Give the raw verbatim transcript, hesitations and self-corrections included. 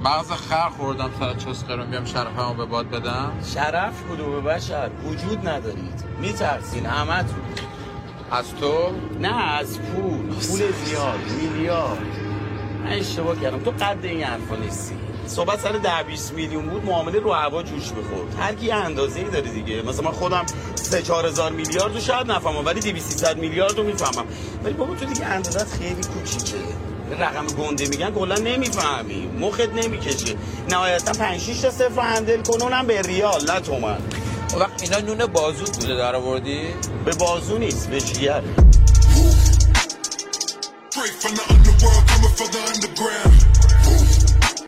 مغز خر خوردم سر چسقرون بیام شرفمو به باد بدم. شرف کدومه بشر؟ وجود ندارید، میترسین همتون. از تو؟ نه از پول. پول زیاد، میلیارد. من اشتباه کردم، تو قد این حرفا نیستی. صحبت سر ده بیست میلیون بود، معامله رو هوا جوش بخورد. هر کی اندازه‌ای داره دیگه. مثلا من خودم سه چهار هزار میلیارد رو شاید نفهمم، ولی دویست سیصد میلیارد رو میفهمم. ولی بابا تو دیگه اندازت خیلی کوچیکه. رقم گنده میگن کلا نمیفهمی، مخت نمیکشه. نهایتا پنج شش تا صفر هندل کن، اونم به ریال نه تومن. وقت اینا نون بازوت بوده در آوردی؟ به بازو نیست، به جیگره. Straight from the underworld, coming for the underground.